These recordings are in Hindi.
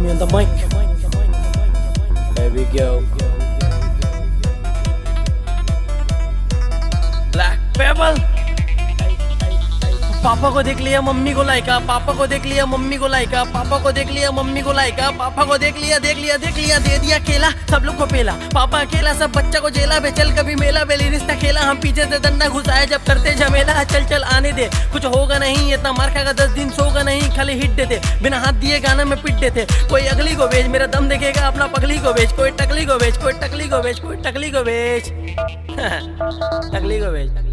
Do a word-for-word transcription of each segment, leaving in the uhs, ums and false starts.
me on the mic. There we go. Black Pebble. पापा को देख लिया मम्मी को लाइका, पापा को देख लिया मम्मी को लाइका, पापा को देख लिया मम्मी को लाइका, पापा को देख लिया देख लिया देख लिया दे दिया केला सब लोग को पेला, पापा अकेला सब बच्चा को जेला बे, चल कभी मेला बेली रिश्ता खेला, हम पीछे से डंडा घुसाए जब करते झमेला, चल चल आने दे कुछ होगा नहीं, इतना मार खाएगा दस दिन सोगा नहीं, खाली हिट देते बिना हाथ दिए गाना में पिट देते, कोई अगली को बेच मेरा दम देखेगा अपना पगली को बेच, कोई टकली को बेच कोई टकली को बेच कोई टकली को बेच टकली को बेच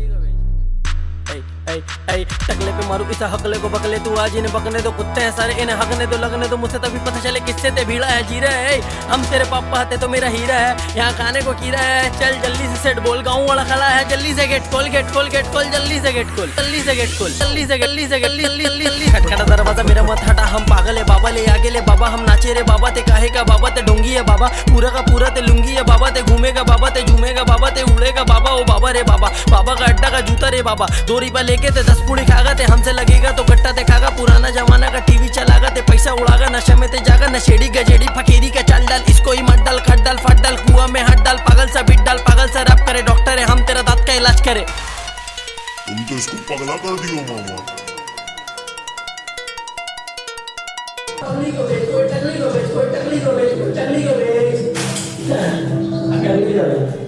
ऐ ऐ टकले पे मारू इस हकले को बकले, तू आज इन्हें बकने दो कुत्ते हैं सारे, इन्हें हकने दो लगने दो, मुझसे तभी पता चले किससे ते भीड़ा है जीरा है, हम तेरे पापा आते तो मेरा हीरा है, यहाँ खाने को कीरा है, चल जल्दी से सेट बोल गाँव वाला खला है, जल्दी से गेट खोल गेट खोल गेट खोल जल्दी से गेट खोल जल्दी से गेट खोल जल्दी से जल्दी से जल्दी जल्दी जल्दी जल्दी खटखटा दरवाजा मेरा मत हटा, हम पागल है बाबा ले आगे ले बाबा, हम नाचे रे बाबा ते काहे का बाबा ते डोंगी है बाबा, पूरा का पूरा ते लुंगी है बाबा ते घूमेगा बाबा ते झूमेगा बाबा ते उड़ेगा बाबा, ओ बाबा रे बाबा, बाबा का अड्डा का जूता रे बाबा, दो रुपया लेके ते दस पूड़ी खागा ते, हमसे लगेगा तो गट्टा ते खागा, पुराना जमाना का टीवी चलागा ते पैसा उड़ागा, नशे में ते जागा, नशेड़ी गजेड़ी फकीरी का चाल डाल, इसको ही मत डाल खट डाल फट डाल, कुआं में हाथ डाल, पागल सा बिट डाल, पागल सा रैप करे, डॉक्टर है हम तेरा दांत का इलाज करे। तुम तो इसको पगला कर दियो मामा। टकली को बेच कोई टकली को बेच कोई टकली को बेच कोई टकली को बेच